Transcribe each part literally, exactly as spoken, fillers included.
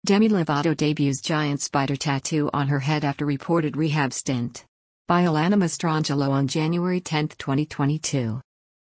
Demi Lovato debuts giant spider tattoo on her head after reported rehab stint. By Alana Mastrangelo on January tenth, twenty twenty-two.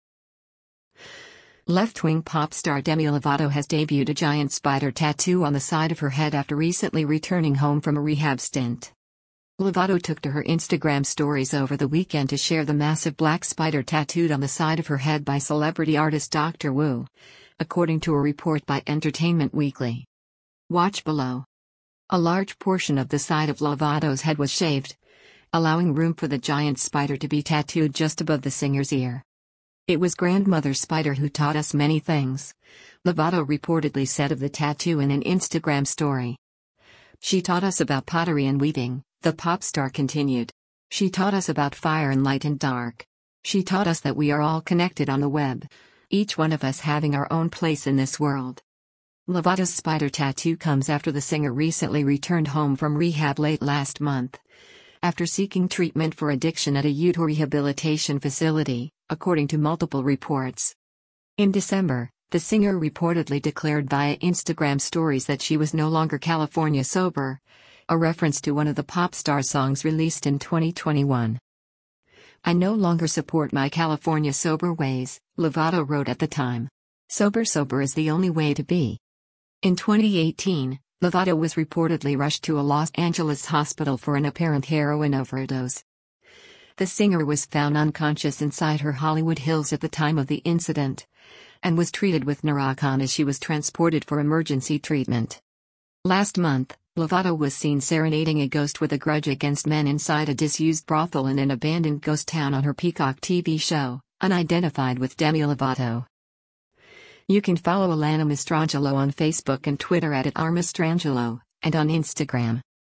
Left-wing pop star Demi Lovato has debuted a giant spider tattoo on the side of her head after recently returning home from a rehab stint. Lovato took to her Instagram stories over the weekend to share the massive black spider tattooed on the side of her head by celebrity artist Doctor Wu, according to a report by Entertainment Weekly. Watch below. A large portion of the side of Lovato's head was shaved, allowing room for the giant spider to be tattooed just above the singer's ear. "It was grandmother spider who taught us many things," Lovato reportedly said of the tattoo in an Instagram story. "She taught us about pottery and weaving," the pop star continued. "She taught us about fire and light and dark. She taught us that we are all connected on the web, each one of us having our own place in this world." Lovato's spider tattoo comes after the singer recently returned home from rehab late last month, after seeking treatment for addiction at a Utah rehabilitation facility, according to multiple reports. In December, the singer reportedly declared via Instagram stories that she was no longer California sober, a reference to one of the pop star's songs released in twenty twenty-one. "I no longer support my California sober ways," Lovato wrote at the time. "Sober sober is the only way to be." In twenty eighteen, Lovato was reportedly rushed to a Los Angeles hospital for an apparent heroin overdose. The singer was found unconscious inside her Hollywood Hills at the time of the incident, and was treated with Narcan as she was transported for emergency treatment. Last month, Lovato was seen serenading a ghost with a grudge against men inside a disused brothel in an abandoned ghost town on her Peacock T V show, Unidentified with Demi Lovato. You can follow Alana Mastrangelo on Facebook and Twitter at @rmastrangelo, and on Instagram.